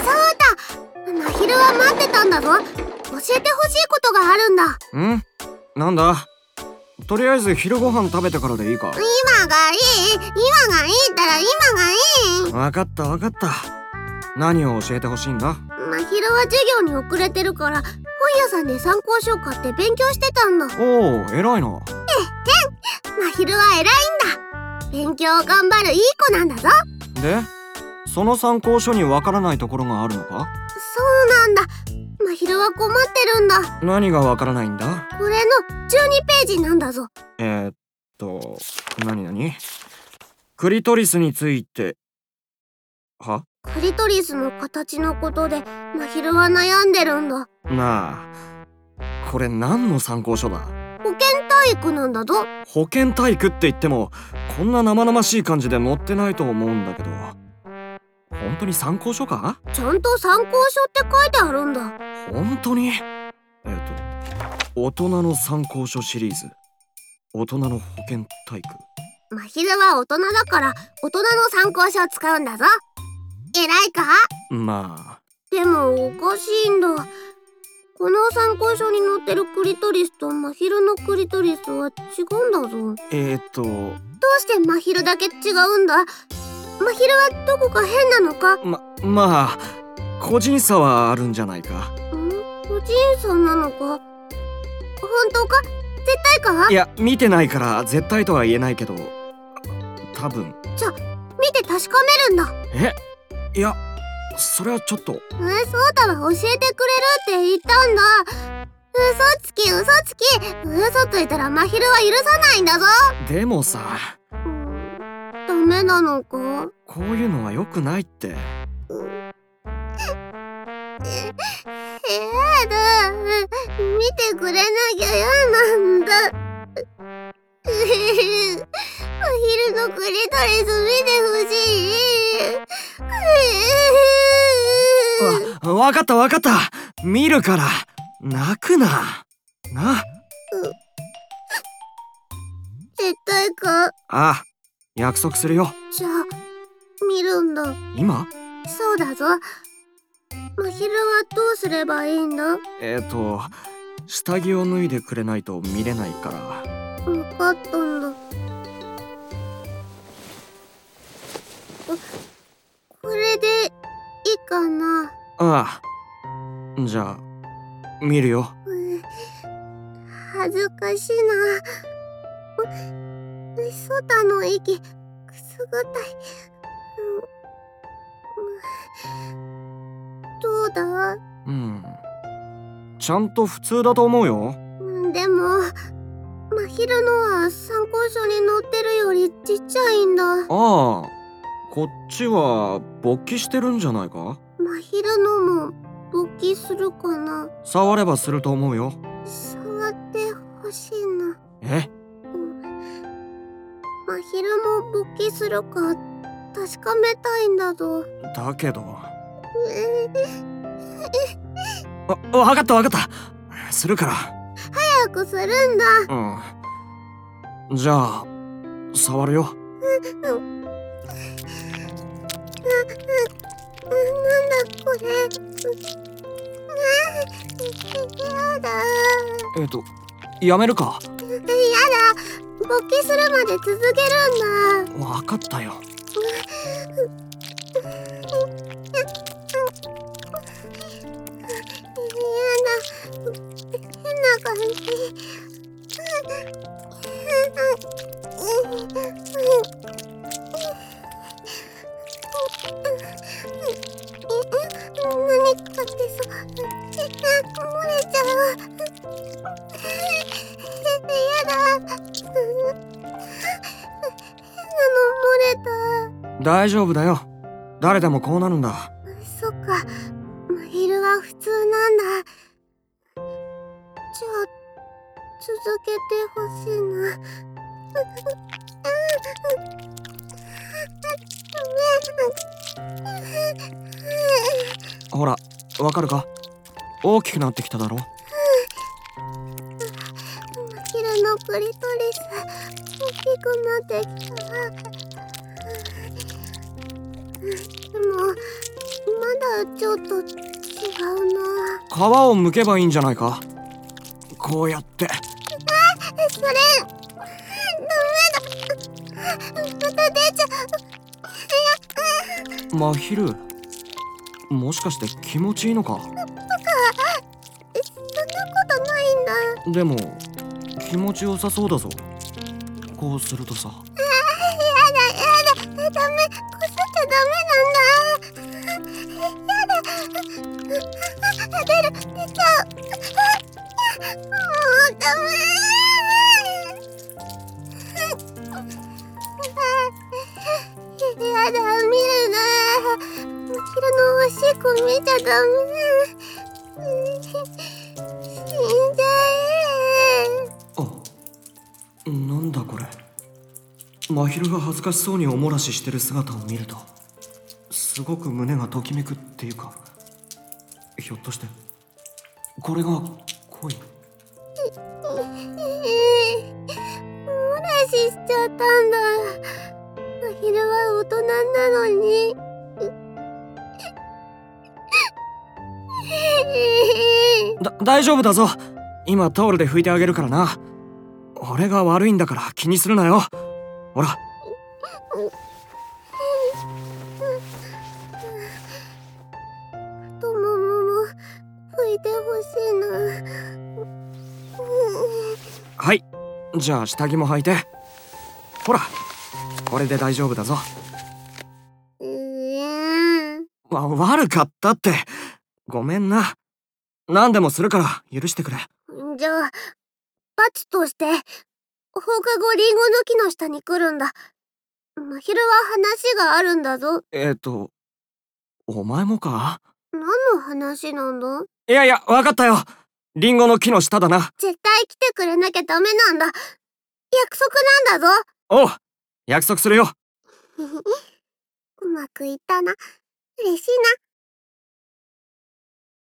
そうだ、まひるは待ってたんだぞ。教えてほしいことがあるんだ。 ん？なんだ？とりあえず昼ご飯食べてからでいいか？ 今がいい。今がいいったら今がいい。 わかったわかった。何を教えてほしいんだ？ まひるは授業に遅れてるから本屋さんで参考書を買って勉強してたんだ。 おお、偉いな。 まひるは偉いんだ。勉強を頑張るいい子なんだぞ。 で、その参考書にわからないところがあるのか？ そうなんだ。まひるは困ってるんだ。 何がわからないんだ？ これの12ページなんだぞ。 何？クリトリスについて。は？ クリトリスの形のことでまひるは悩んでるんだ。 なあ、これ何の参考書だ？ 保健体育なんだぞ。 保健体育って言ってもこんな生々しい感じで載ってないと思うんだけど、本当に参考書か？ ちゃんと参考書って書いてあるんだ。 本当に？大人の参考書シリーズ、大人の保健体育。 まひるは大人だから大人の参考書を使うんだぞ。偉いか？ まあでもおかしいんだ。この参考書に載ってるクリトリスとまひるのクリトリスは違うんだぞ。どうしてまひるだけ違うんだ？まひるはどこか変なのか？ まあ個人差はあるんじゃないか。 個人差なのか？本当か？絶対か？ いや、見てないから絶対とは言えないけど、多分。 じゃ、見て確かめるんだ。 いや、それはちょっと。 そうだわ、教えてくれるって言ったんだ。嘘つき。嘘ついたらまひるは許さないんだぞ。 でもさ、 ダメなのか？ こういうのは良くないって。 やだ、見てくれなきゃ嫌なんだ。まひるのクリトリス見てほしい。 わかった。見るから泣くな。 絶対か？ ああ、約束するよ。 じゃあ見るんだ。 今？ そうだぞ。まひるはどうすればいいんだ？ 下着を脱いでくれないと見れないから。 分かったんだ。これでいいかな？ ああ、じゃあ見るよ。 恥ずかしいな。ソタの息くすぐったい。どうだ？ ちゃんと普通だと思うよ。 でもまひるのは参考書に載ってるよりちっちゃいんだ。 ああ、こっちは勃起してるんじゃないか？ まひるのも勃起するかな？ 触ればすると思うよ。 触ってほしいな。まひるも勃起するか確かめたいんだぞ。 だけど。わかった。するから。 早くするんだ。 じゃあ触るよ。 なんだこれ。やだ。 やめるか？ やだ。勃起するまで続けるんだ。 わかったよ。 変な感じ。何かって漏れちゃう。やだ。変なの漏れた。 大丈夫だよ。誰でもこうなるんだ。 そっか、まひるは普通なんだ。じゃあ続けてほしいな。 ほら、わかるか？大きくなってきただろ。 まひるのクリトリス大きくなってきた。でもまだちょっと皮を剥けばいいんじゃないか。こうやって。 それダメだ。また出ちゃう。 まひる、もしかして気持ちいいのか。 そんなことないんだ。 でも気持ちよさそうだぞ、こうするとさ。 やだダメ、こすっちゃダメなんだ。やだ、出ちゃう。もうダメ。やだ、見るな。まひるのおしっこ見ちゃダメ。死んじゃえ。 あ、なんだこれ。まひるが恥ずかしそうにおもらししてる姿を見るとすごく胸がときめくっていうか、ひょっとしてこれが恋？ おもらししちゃったんだ。まひるは大人なのに。 大丈夫だぞ。今タオルで拭いてあげるからな。俺が悪いんだから気にするなよ。ほら。 太ももも拭いてほしいな。 はい、じゃあ下着も履いて。ほら、これで大丈夫だぞ。悪かったって。ごめんな。何でもするから許してくれ。 じゃあ罰として放課後リンゴの木の下に来るんだ。まひるは話があるんだぞ。 お前もか？ 何の話なんだ？ いやわかったよ。リンゴの木の下だな。 絶対来てくれなきゃダメなんだ。約束なんだぞ。 おう、約束するよ。 うまくいったな。嬉しいな。